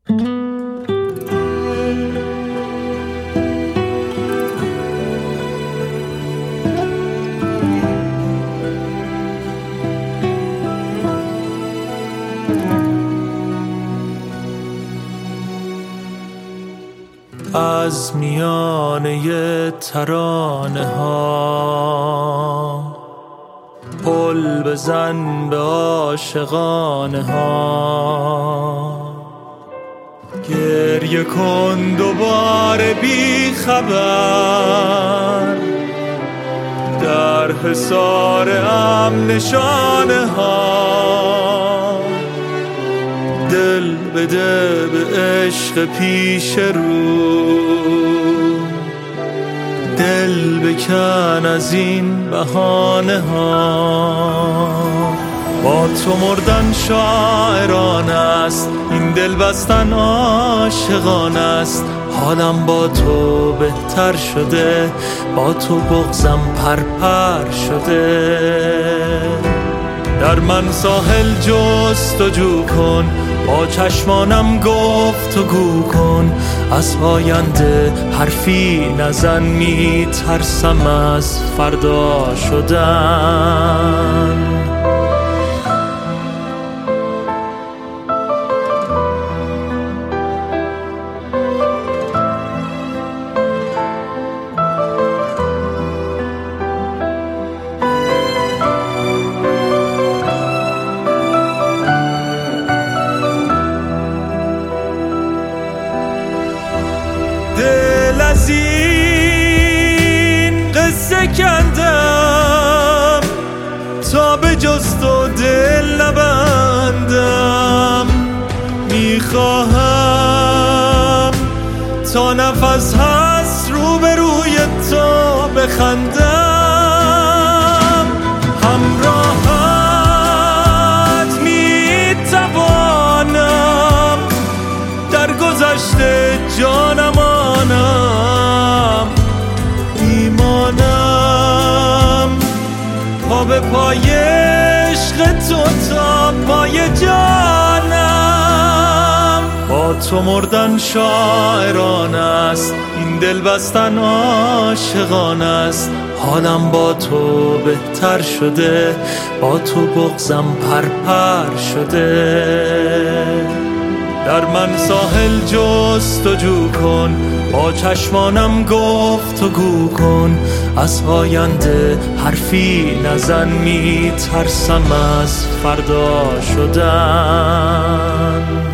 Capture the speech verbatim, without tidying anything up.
از میانه ترانه ها پل بزن به عاشقانه ها، گریه کن دوباره بی خبر در حصار امن نشانه ها، دل بده به عشق پیش رو، دل بکن از این بهانه ها. با تو مردن شاعران است، این دل بستن عاشقان است. حالم با تو بهتر شده، با تو بغضم پرپر شده. در من ساحل جستجو کن، با چشمانم گفتگو کن. از آینده حرفی نزن، می ترسم از فردا شدن. دل از این قصه کندم تا به جز تو دل نبندم. میخواهم تا نفس هست روبروی تو بخندم. همراهت میتوانم، در گذشته جانم ایمانم، پا به پای عشق تو تا پای جانم. با تو مردن شاعران است، این دل بستن عاشقان است. حالم با تو بهتر شده، با تو بغضم پرپر شده. در من ساحل جستجو کن، با چشمانم گفتگو کن. از آینده حرفی نزن، می ترسم از فردا شدن.